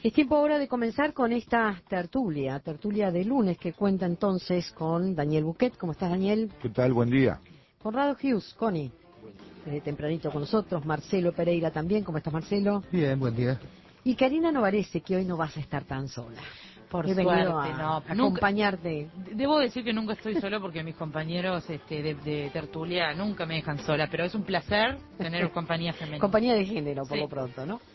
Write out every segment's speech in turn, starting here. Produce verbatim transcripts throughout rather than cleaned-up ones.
Es tiempo ahora de comenzar con esta tertulia, tertulia de lunes, que cuenta entonces con Daniel Buquet. ¿Cómo estás, Daniel? ¿Qué tal? Buen día. Conrado Hughes, Connie, desde tempranito con nosotros. Marcelo Pereira también. ¿Cómo estás, Marcelo? Bien, buen día. Y Karina Novarese, que hoy no vas a estar tan sola. Por He suerte, venido a no. acompañarte. Nunca, debo decir que nunca estoy sola porque mis compañeros este, de, de tertulia nunca me dejan sola, pero es un placer tener compañía femenina. Compañía de género, por Sí. lo pronto, ¿no?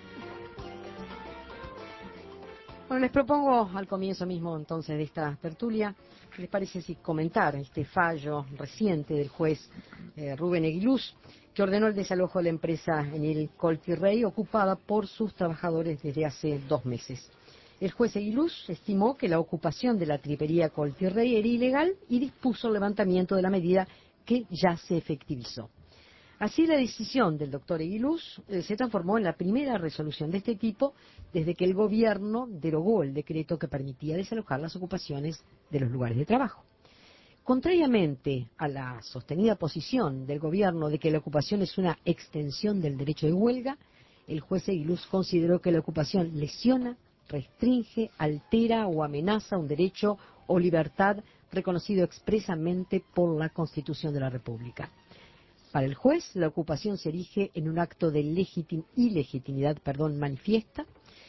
Bueno, les propongo al comienzo mismo entonces de esta tertulia, ¿qué les parece si comentar este fallo reciente del juez eh, Rubén Eguiluz, que ordenó el desalojo de la empresa Enel Coltirrey, ocupada por sus trabajadores desde hace dos meses? El juez Eguiluz estimó que la ocupación de la tripería Coltirrey era ilegal y dispuso el levantamiento de la medida, que ya se efectivizó. Así, la decisión del doctor Eguiluz eh, se transformó en la primera resolución de este tipo desde que el gobierno derogó el decreto que permitía desalojar las ocupaciones de los lugares de trabajo. Contrariamente a la sostenida posición del gobierno de que la ocupación es una extensión del derecho de huelga, el juez Eguiluz consideró que la ocupación lesiona, restringe, altera o amenaza un derecho o libertad reconocido expresamente por la Constitución de la República. Para el juez, la ocupación se erige en un acto de legitim ilegitimidad perdón, manifiesta,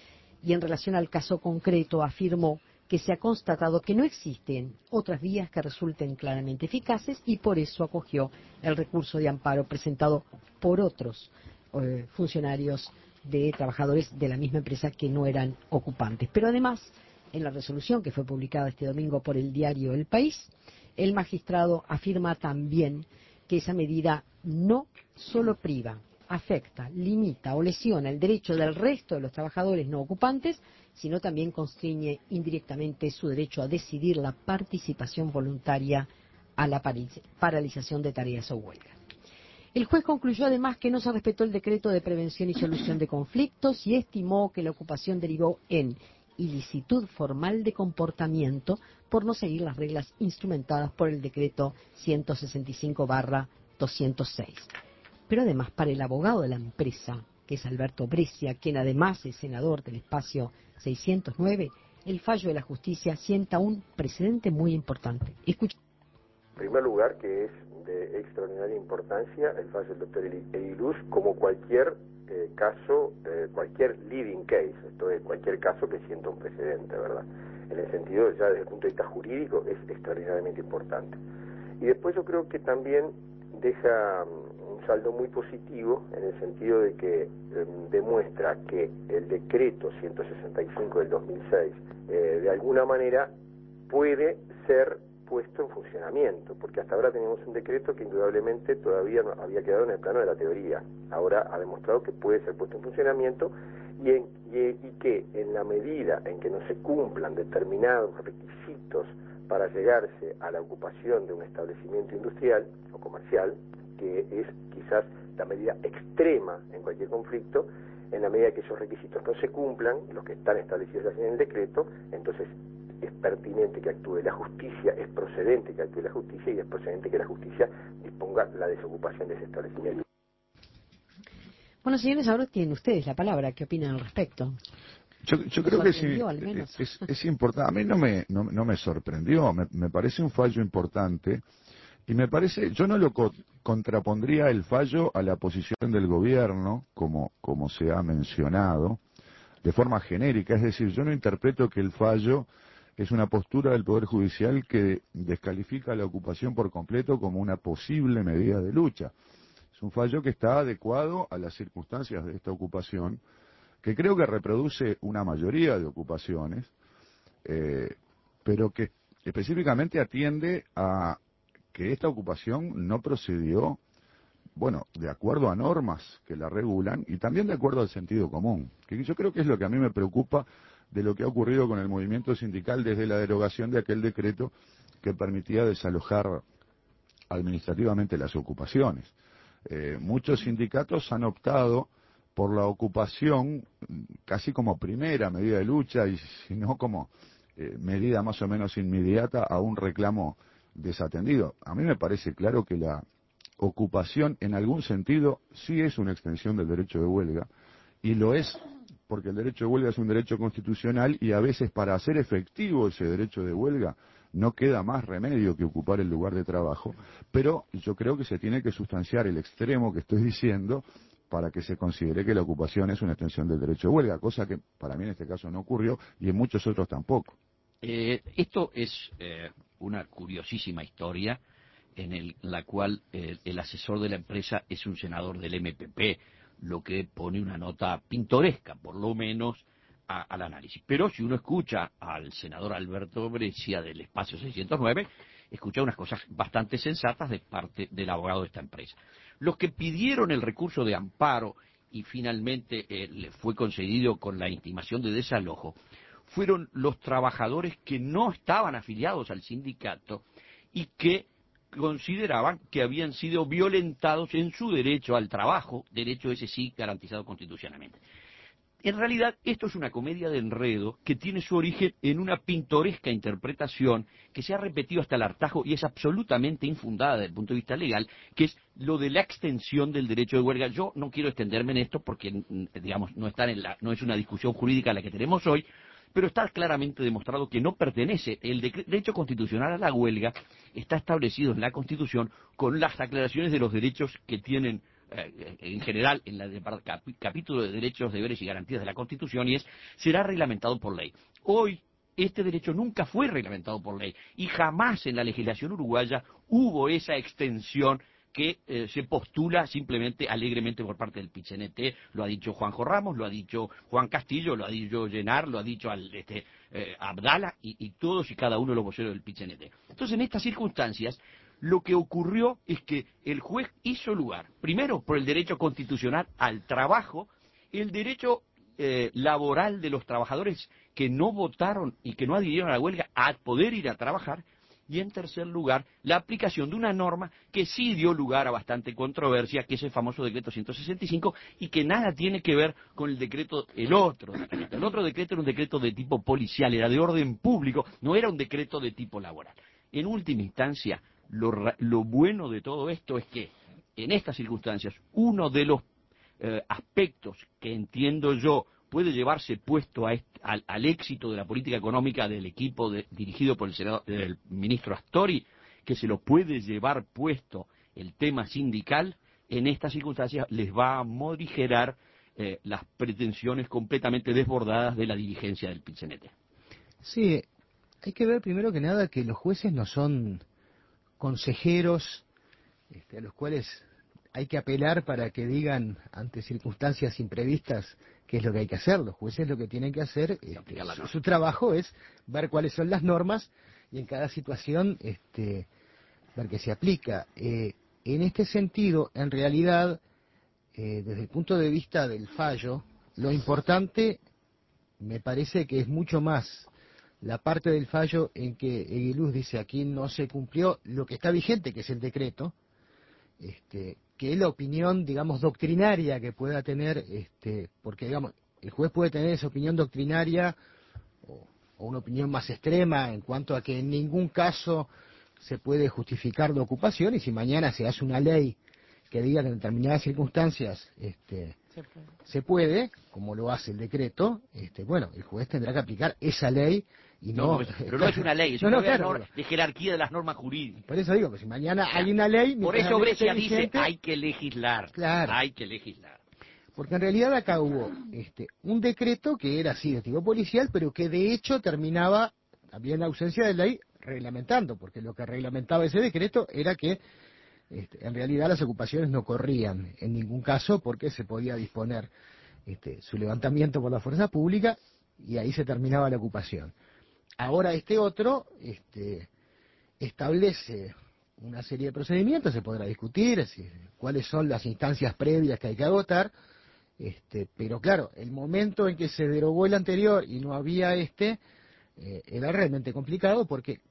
y en relación al caso concreto afirmó que se ha constatado que no existen otras vías que resulten claramente eficaces, y por eso acogió el recurso de amparo presentado por otros eh, funcionarios de trabajadores de la misma empresa que no eran ocupantes. Pero además, en la resolución que fue publicada este domingo por el diario El País, el magistrado afirma también que esa medida no solo priva, afecta, limita o lesiona el derecho del resto de los trabajadores no ocupantes, sino también constriñe indirectamente su derecho a decidir la participación voluntaria a la paralización de tareas o huelgas. El juez concluyó además que no se respetó el decreto de prevención y solución de conflictos y estimó que la ocupación derivó en ilicitud formal de comportamiento por no seguir las reglas instrumentadas por el decreto ciento sesenta y cinco barra doscientos seis. Pero además, para el abogado de la empresa, que es Alberto Brescia, quien además es senador del espacio seiscientos nueve, el fallo de la justicia sienta un precedente muy importante. Escucha. En primer lugar, que es de extraordinaria importancia el fallo del doctor Eguiluz, como cualquier eh, caso, eh, cualquier leading case, esto es, cualquier caso que sienta un precedente, ¿verdad? En el sentido, ya desde el punto de vista jurídico, es extraordinariamente importante. Y después yo creo que también deja un saldo muy positivo en el sentido de que eh, demuestra que el decreto ciento sesenta y cinco del dos mil seis eh, de alguna manera puede ser puesto en funcionamiento, porque hasta ahora teníamos un decreto que indudablemente todavía no había quedado en el plano de la teoría. Ahora ha demostrado que puede ser puesto en funcionamiento y, en, y, y que en la medida en que no se cumplan determinados requisitos para llegarse a la ocupación de un establecimiento industrial o comercial, que es quizás la medida extrema en cualquier conflicto, en la medida que esos requisitos no se cumplan, los que están establecidos en el decreto, entonces es pertinente que actúe la justicia, es procedente que actúe la justicia y es procedente que la justicia disponga la desocupación de ese establecimiento. Bueno, señores, ahora tienen ustedes la palabra. ¿Qué opinan al respecto? Yo, yo creo que sí, al menos. es, es importante. A mí no me, no, no me sorprendió, me, me parece un fallo importante y me parece, yo no lo co contrapondría el fallo a la posición del gobierno, como, como se ha mencionado, de forma genérica. Es decir, yo no interpreto que el fallo es una postura del Poder Judicial que descalifica la ocupación por completo como una posible medida de lucha. Es un fallo que está adecuado a las circunstancias de esta ocupación, que creo que reproduce una mayoría de ocupaciones, eh, pero que específicamente atiende a que esta ocupación no procedió, bueno, de acuerdo a normas que la regulan y también de acuerdo al sentido común, que yo creo que es lo que a mí me preocupa de lo que ha ocurrido con el movimiento sindical desde la derogación de aquel decreto que permitía desalojar administrativamente las ocupaciones. Eh, muchos sindicatos han optado por la ocupación casi como primera medida de lucha y si no como eh, medida más o menos inmediata a un reclamo desatendido. A mí me parece claro que la ocupación en algún sentido sí es una extensión del derecho de huelga y lo es porque el derecho de huelga es un derecho constitucional y a veces para hacer efectivo ese derecho de huelga no queda más remedio que ocupar el lugar de trabajo, pero yo creo que se tiene que sustanciar el extremo que estoy diciendo para que se considere que la ocupación es una extensión del derecho de huelga, cosa que para mí en este caso no ocurrió y en muchos otros tampoco. Eh, esto es eh, una curiosísima historia en el, la cual eh, el asesor de la empresa es un senador del M P P, lo que pone una nota pintoresca, por lo menos, a, al análisis. Pero si uno escucha al senador Alberto Brescia del Espacio seiscientos nueve, escucha unas cosas bastante sensatas de parte del abogado de esta empresa. Los que pidieron el recurso de amparo y finalmente eh, le fue concedido con la intimación de desalojo, fueron los trabajadores que no estaban afiliados al sindicato y que consideraban que habían sido violentados en su derecho al trabajo, derecho ese sí garantizado constitucionalmente. En realidad, esto es una comedia de enredo que tiene su origen en una pintoresca interpretación que se ha repetido hasta el hartazgo y es absolutamente infundada desde el punto de vista legal, que es lo de la extensión del derecho de huelga. Yo no quiero extenderme en esto porque, digamos, no, está en la, no es una discusión jurídica la que tenemos hoy, pero está claramente demostrado que no pertenece. El derecho constitucional a la huelga está establecido en la Constitución con las aclaraciones de los derechos que tienen eh, en general en el capítulo de derechos, deberes y garantías de la Constitución, y es será reglamentado por ley. Hoy este derecho nunca fue reglamentado por ley y jamás en la legislación uruguaya hubo esa extensión que eh, se postula simplemente alegremente por parte del Pichinete. Lo ha dicho Juanjo Ramos, lo ha dicho Juan Castillo, lo ha dicho Llenar, lo ha dicho al, este, eh, Abdala y, y todos y cada uno de los voceros del Pichinete. Entonces, en estas circunstancias, lo que ocurrió es que el juez hizo lugar, primero por el derecho constitucional al trabajo, el derecho eh, laboral de los trabajadores que no votaron y que no adhirieron a la huelga a poder ir a trabajar, y en tercer lugar, la aplicación de una norma que sí dio lugar a bastante controversia, que es el famoso decreto ciento sesenta y cinco, y que nada tiene que ver con el decreto, el otro decreto. El otro decreto era un decreto de tipo policial, era de orden público, no era un decreto de tipo laboral. En última instancia, lo, lo bueno de todo esto es que, en estas circunstancias, uno de los eh, aspectos que entiendo yo puede llevarse puesto a este, al, al éxito de la política económica del equipo de, dirigido por el, senador, el ministro Astori, que se lo puede llevar puesto el tema sindical, en estas circunstancias les va a morigerar eh, las pretensiones completamente desbordadas de la dirigencia del Pichinete. Sí, hay que ver primero que nada que los jueces no son consejeros este, a los cuales hay que apelar para que digan ante circunstancias imprevistas qué es lo que hay que hacer. Los jueces lo que tienen que hacer, este, su, su trabajo es ver cuáles son las normas y en cada situación este, ver qué se aplica. Eh, en este sentido, en realidad, eh, desde el punto de vista del fallo, lo importante me parece que es mucho más la parte del fallo en que Eguiluz dice aquí no se cumplió lo que está vigente, que es el decreto, este, que es la opinión, digamos, doctrinaria que pueda tener, este, porque, digamos, el juez puede tener esa opinión doctrinaria o, o una opinión más extrema en cuanto a que en ningún caso se puede justificar la ocupación, y si mañana se hace una ley que diga que en determinadas circunstancias este, se, puede. se puede, como lo hace el decreto, este, bueno, el juez tendrá que aplicar esa ley y no... no pero no es una ley, es no, una no, claro, norma, de jerarquía de las normas jurídicas. Por eso digo, que si mañana hay una ley... Por eso Brescia dice, hay que legislar, claro, hay que legislar. Porque en realidad acá hubo este, un decreto que era así de tipo policial, pero que de hecho terminaba, también en ausencia de ley, reglamentando, porque lo que reglamentaba ese decreto era que este, en realidad las ocupaciones no corrían en ningún caso porque se podía disponer este, su levantamiento por la fuerza pública y ahí se terminaba la ocupación. Ahora este otro este, establece una serie de procedimientos, se podrá discutir si, cuáles son las instancias previas que hay que agotar, este, pero claro, el momento en que se derogó el anterior y no había este, eh, era realmente complicado porque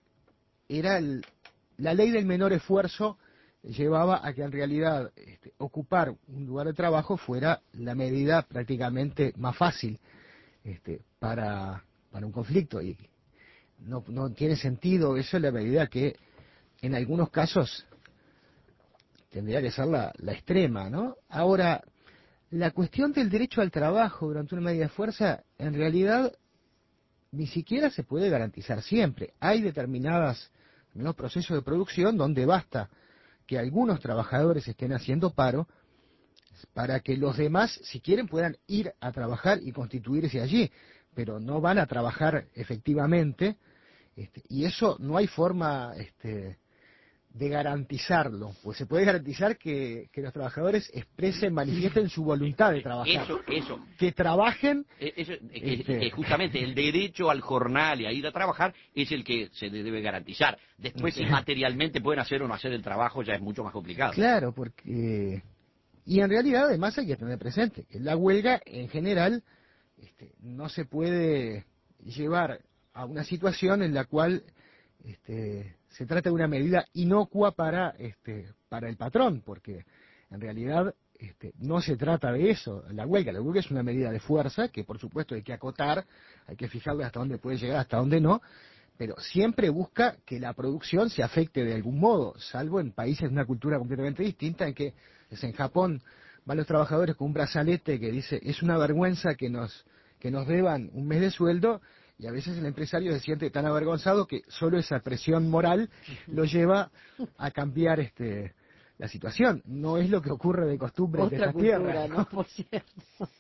era el, la ley del menor esfuerzo llevaba a que en realidad este, ocupar un lugar de trabajo fuera la medida prácticamente más fácil este, para, para un conflicto, y no, no tiene sentido eso en la medida que en algunos casos tendría que ser la, la extrema, ¿no? Ahora, La cuestión del derecho al trabajo durante una medida de fuerza, en realidad, ni siquiera se puede garantizar siempre. Hay determinadas, determinados procesos de producción donde basta que algunos trabajadores estén haciendo paro para que los demás, si quieren, puedan ir a trabajar y constituirse allí, pero no van a trabajar efectivamente, este, y eso no hay forma este, de garantizarlo, pues se puede garantizar que, que los trabajadores expresen, manifiesten su voluntad de trabajar, Eso, eso. que trabajen. Eh, Eso, eh, que- este, que justamente el derecho al jornal y a ir a trabajar es el que se le debe garantizar. Después, si materialmente pueden hacer o no hacer el trabajo, ya es mucho más complicado. Claro, porque... Y en realidad, además, hay que tener presente que la huelga, en general, este, no se puede llevar a una situación en la cual este, se trata de una medida inocua para, este, para el patrón, porque en realidad este, no se trata de eso, la huelga. La huelga es una medida de fuerza que, por supuesto, hay que acotar, hay que fijarle hasta dónde puede llegar, hasta dónde no, pero siempre busca que la producción se afecte de algún modo, salvo en países de una cultura completamente distinta, en que es en Japón van los trabajadores con un brazalete que dice es una vergüenza que nos que nos deban un mes de sueldo, y a veces el empresario se siente tan avergonzado que solo esa presión moral lo lleva a cambiar este la situación. No es lo que ocurre de costumbre en Otra esta cultura, tierra, ¿no? Por cierto.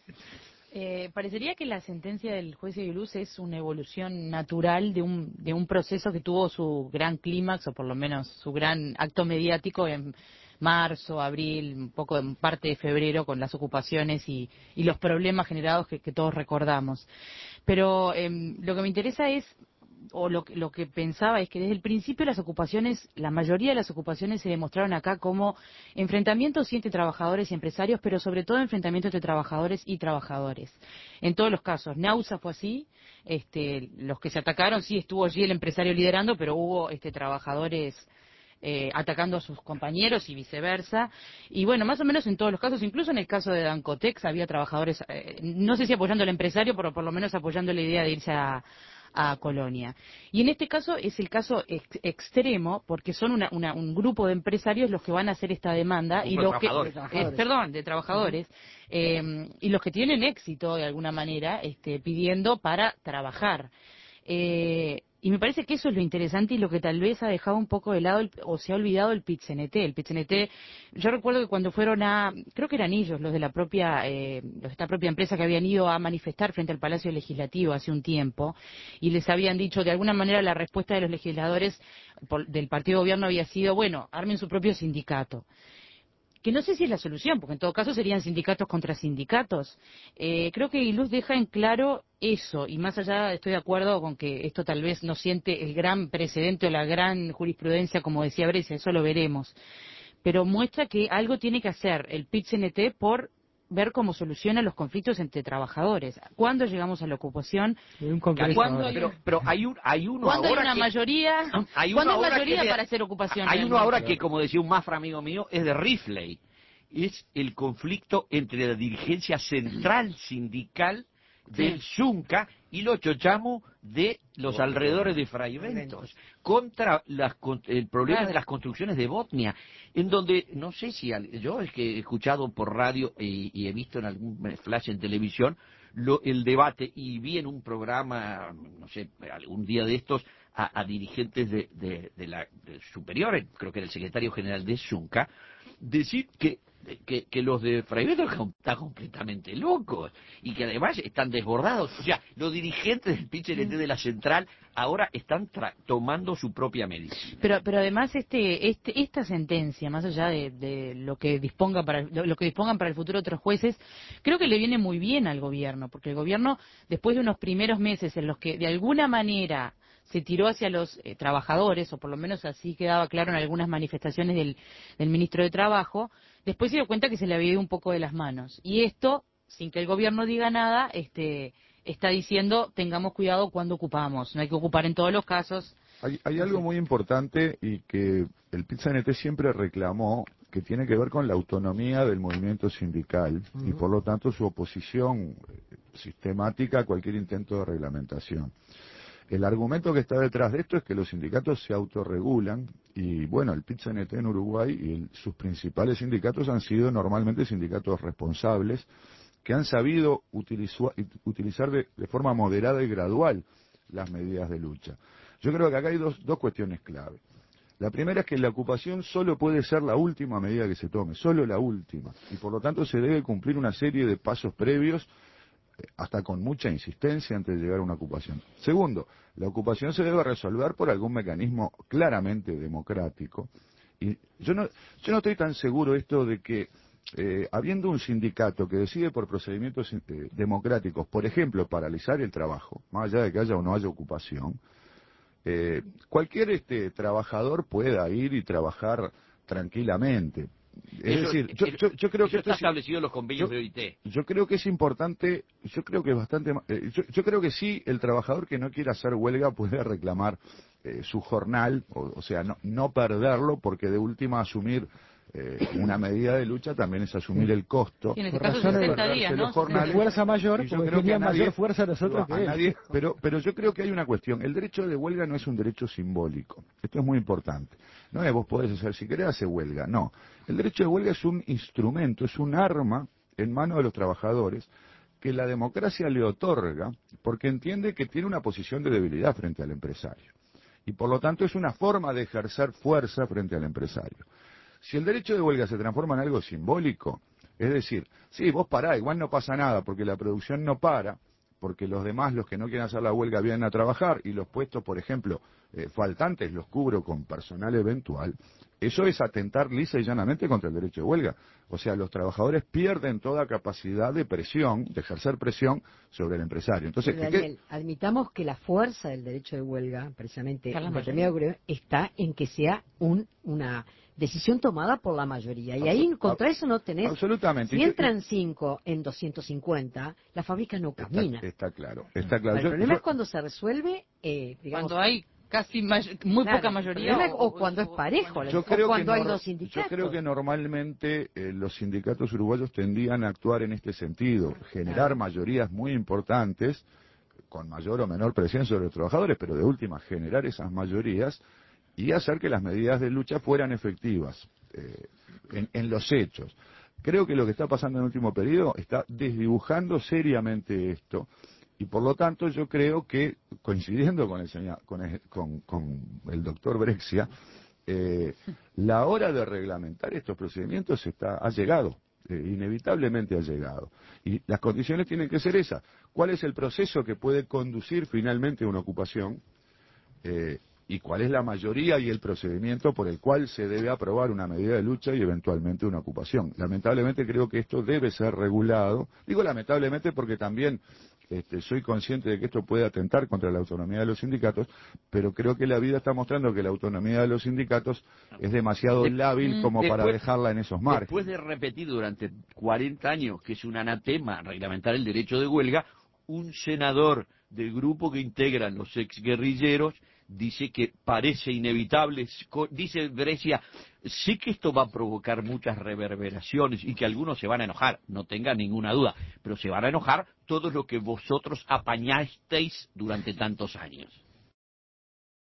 Eh, parecería que la sentencia del juez Eguiluz es una evolución natural de un, de un proceso que tuvo su gran clímax, o por lo menos su gran acto mediático en marzo, abril, un poco en parte de febrero, con las ocupaciones y, y los problemas generados que, que todos recordamos. Pero eh, lo que me interesa es, o lo, que- lo que pensaba es que desde el principio las ocupaciones, la mayoría de las ocupaciones se demostraron acá como enfrentamientos entre trabajadores y empresarios, pero sobre todo enfrentamientos entre trabajadores y trabajadores. En todos los casos, Nausa fue así, este, los que se atacaron, sí estuvo allí el empresario liderando, pero hubo este, trabajadores eh, atacando a sus compañeros y viceversa. Y bueno, más o menos en todos los casos, incluso en el caso de Dancotex, había trabajadores, eh, no sé si apoyando al empresario, pero por lo menos apoyando la idea de irse a a Colonia. Y en este caso es el caso ex- extremo, porque son una- una- un grupo de empresarios los que van a hacer esta demanda, Un y grupo los de que, trabajadores. eh, perdón, de trabajadores, eh, y los que tienen éxito de alguna manera este, pidiendo para trabajar. Eh, y me parece que eso es lo interesante y lo que tal vez ha dejado un poco de lado el- o se ha olvidado el Pit-C N-T. El Pit-C N-T, yo recuerdo que cuando fueron a, creo que eran ellos, los de la propia, eh, los de esta propia empresa que habían ido a manifestar frente al Palacio Legislativo hace un tiempo, y les habían dicho, de alguna manera la respuesta de los legisladores por- del partido de gobierno había sido, bueno, armen su propio sindicato. Que no sé si es la solución, porque en todo caso serían sindicatos contra sindicatos. Eh, creo que Iluz deja en claro eso, y más allá estoy de acuerdo con que esto tal vez no siente el gran precedente o la gran jurisprudencia, como decía Brescia, eso lo veremos, pero muestra que algo tiene que hacer el Pit-C N-T por ver cómo soluciona los conflictos entre trabajadores. ¿Cuándo llegamos a la ocupación? Hay un congreso ¿Cuándo ahora. hay Pero, pero hay, un, hay uno ¿Cuándo hay ahora una que... mayoría? Hay ¿Cuándo uno hay ahora mayoría que de- para hacer ocupación? Hay uno realmente? ahora que, como decía un mafra amigo mío, es de Rifley. Es el conflicto entre la dirigencia central sindical del Zunca y los chochamos de los alrededores de Fraiventos contra las, con- el problema Claro. de las construcciones de Botnia, en donde, no sé si al- yo es que he escuchado por radio y, y he visto en algún flash en televisión lo- el debate, y vi en un programa, no sé, algún día de estos, a, a dirigentes de, de, de la de superior, creo que era el secretario general de Zunca, decir que, que, que los de Fraiventos están completamente locos y que además están desbordados. O sea, los dirigentes del Pit-C N-T de la central ahora están tra- tomando su propia medida. Pero, pero además este, este, esta sentencia, más allá de, de lo que disponga para lo, lo que dispongan para el futuro otros jueces, creo que le viene muy bien al gobierno, porque el gobierno, después de unos primeros meses en los que de alguna manera se tiró hacia los eh, trabajadores, o por lo menos así quedaba claro en algunas manifestaciones del, del ministro de Trabajo, después se dio cuenta que se le había ido un poco de las manos. Y esto, sin que el gobierno diga nada, este, está diciendo tengamos cuidado cuando ocupamos, no hay que ocupar en todos los casos. Hay, hay algo muy importante y que el Pit-C N-T siempre reclamó, que tiene que ver con la autonomía del movimiento sindical y por lo tanto su oposición eh, sistemática a cualquier intento de reglamentación. El argumento que está detrás de esto es que los sindicatos se autorregulan y, bueno, el Pit-C N T en Uruguay y el, sus principales sindicatos han sido normalmente sindicatos responsables que han sabido utilizar, utilizar de, de forma moderada y gradual las medidas de lucha. Yo creo que acá hay dos, dos cuestiones clave. La primera es que la ocupación solo puede ser la última medida que se tome, solo la última, y por lo tanto se debe cumplir una serie de pasos previos, eh, hasta con mucha insistencia antes de llegar a una ocupación. Segundo, la ocupación se debe resolver por algún mecanismo claramente democrático, y yo no, yo no estoy tan seguro esto de que, eh, habiendo un sindicato que decide por procedimientos eh, democráticos, por ejemplo, paralizar el trabajo, más allá de que haya o no haya ocupación, Eh, cualquier este trabajador pueda ir y trabajar tranquilamente. Es eso, decir, yo, yo, yo creo eso que está esto es, establecido en los convenios yo, de O I T. yo creo que es importante, yo creo que es bastante, eh, yo, yo creo que sí, el trabajador que no quiera hacer huelga puede reclamar eh, su jornal, o, o sea, no, no perderlo, porque de última asumir eh, una medida de lucha también es asumir el costo. Sí, en este Por caso razones de sesenta días, ¿no? Los jornales, fuerza mayor, y yo porque creo que a tenían nadie, mayor fuerza nosotros a que él. nadie, pero, pero yo creo que hay una cuestión. El derecho de huelga no es un derecho simbólico. Esto es muy importante. No es vos podés hacer, si querés hacer huelga. No. El derecho de huelga es un instrumento, es un arma en manos de los trabajadores que la democracia le otorga porque entiende que tiene una posición de debilidad frente al empresario. Y por lo tanto es una forma de ejercer fuerza frente al empresario. Si el derecho de huelga se transforma en algo simbólico, es decir, sí, vos pará, igual no pasa nada, porque la producción no para, porque los demás, los que no quieren hacer la huelga, vienen a trabajar, y los puestos, por ejemplo, eh, faltantes los cubro con personal eventual, eso es atentar lisa y llanamente contra el derecho de huelga. O sea, los trabajadores pierden toda capacidad de presión, de ejercer presión sobre el empresario. Entonces, Pero, ¿qué- Daniel, admitamos que la fuerza del derecho de huelga, precisamente Está la en mayoría. determinado gremio, está en que sea un, una decisión tomada por la mayoría. Y Absol- ahí contra ab- eso no tenés. absolutamente. Si Y yo- entran cinco en doscientos cincuenta, la fábrica no Está, camina. está claro, está claro. El Yo- problema yo- es cuando se resuelve, eh, digamos, Cuando hay casi may- muy claro, poca el mayoría. problema es o cuando es parejo, Yo o creo cuando que hay nor- dos sindicatos. Yo creo que normalmente eh, los sindicatos uruguayos tendían a actuar en este sentido, generar Claro. mayorías muy importantes, con mayor o menor presión sobre los trabajadores, pero de última generar esas mayorías y hacer que las medidas de lucha fueran efectivas eh, en, en los hechos. Creo que lo que está pasando en el último periodo está desdibujando seriamente esto. Y por lo tanto yo creo que, coincidiendo con el, señor, con el, con, con el doctor Brexia, eh, la hora de reglamentar estos procedimientos está, ha llegado, eh, inevitablemente ha llegado. Y las condiciones tienen que ser esas. ¿Cuál es el proceso que puede conducir finalmente a una ocupación? Eh, y cuál es la mayoría y el procedimiento por el cual se debe aprobar una medida de lucha y eventualmente una ocupación. Lamentablemente creo que esto debe ser regulado. Digo lamentablemente porque también este, soy consciente de que esto puede atentar contra la autonomía de los sindicatos, pero creo que la vida está mostrando que la autonomía de los sindicatos es demasiado De- lábil como para después- dejarla en esos márgenes. Después de repetir durante cuarenta años que es un anatema reglamentar el derecho de huelga, un senador del grupo que integran los exguerrilleros dice que parece inevitable, dice Brescia, sí que esto va a provocar muchas reverberaciones y que algunos se van a enojar, no tengan ninguna duda, pero se van a enojar todos los que vosotros apañasteis durante tantos años.